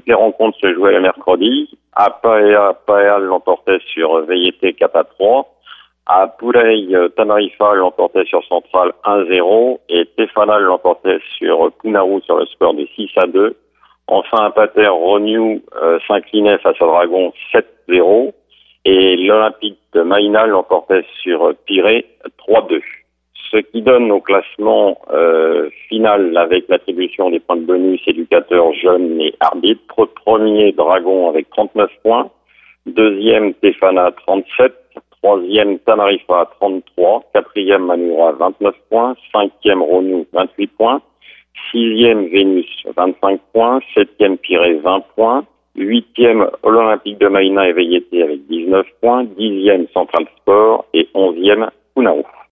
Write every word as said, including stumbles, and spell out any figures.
toutes les rencontres se jouaient le mercredi. Apaea Pael l'emportait sur Veyete quatre à trois. À Pulei, Tanarifa l'emportait sur Central un zéro. Et Tefanal l'emportait sur Punaru sur le score de six à deux. Enfin, à Pater, Roniu euh, s'inclinait face à Dragon sept zéro. Et l'Olympique de Maïna l'emportait sur Pirée trois deux. Ce qui donne au classement euh, final avec l'attribution des points de bonus éducateurs, jeunes et arbitres. Premier Dragon avec trente-neuf points, deuxième Tefana trente-sept, troisième Tanarifa trente-trois, quatrième Manura vingt-neuf points, cinquième Ronu vingt-huit points, sixième Vénus vingt-cinq points, septième Pirée vingt points, huitième Olympique de Maïna et Veyete avec dix-neuf points, dixième Central Sport et onzième Punaru.